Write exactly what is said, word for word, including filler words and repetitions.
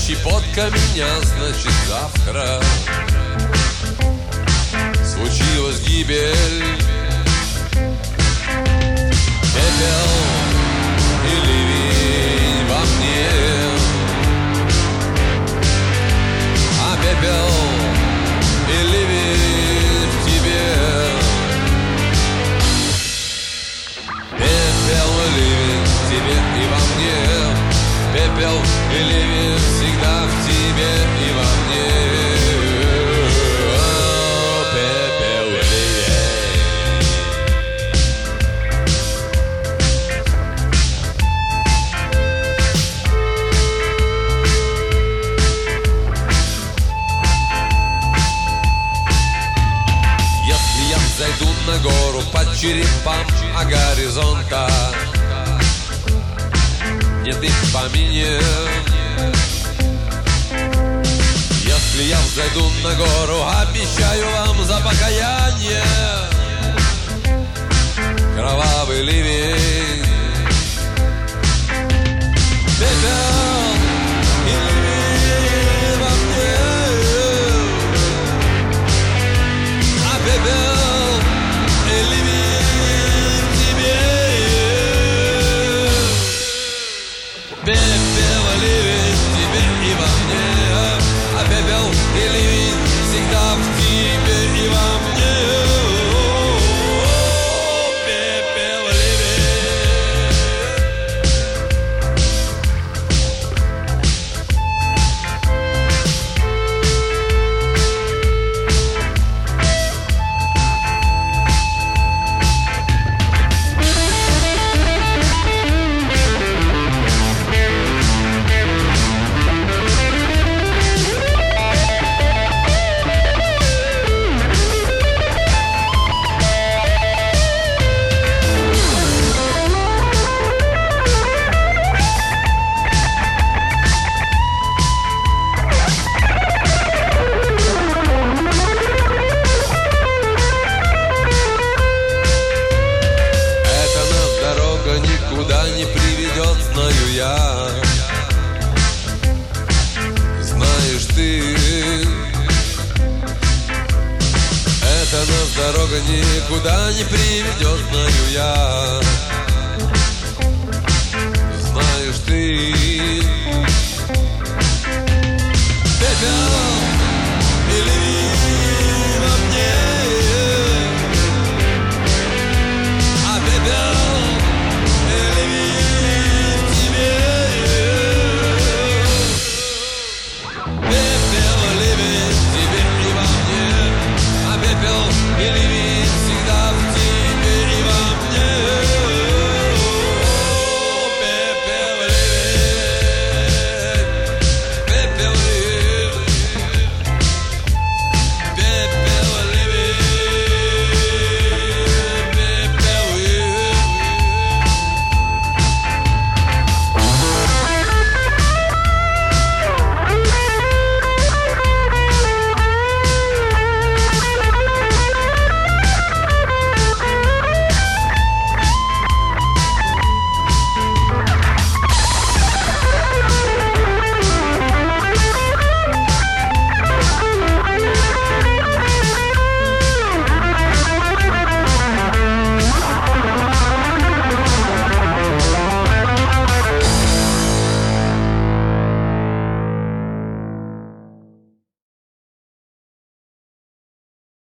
щепотка меня, значит завтра случилась гибель. Пепел и ливень во мне, а пепел и ливень в тебе. Пепел и ливень в тебе и во мне, пепел и ливень всегда в тебе и во мне. О, пепел и Если я взойду на гору под черепам, а горизонта нет и в помине. Если я взойду на гору, обещаю вам за покаяние кровавый ливень. Пепел и ливень во мне, а пепел и ливень в тебе. Пепел и ливень в тебе и во мне, а пепел и ливень всегда в тебе и во мне. О, пепел и ливень. Никуда не приведет, знаю я. Знаешь ты, эта нас дорога никуда не приведет, знаю я. Знаешь ты, пепел и ливень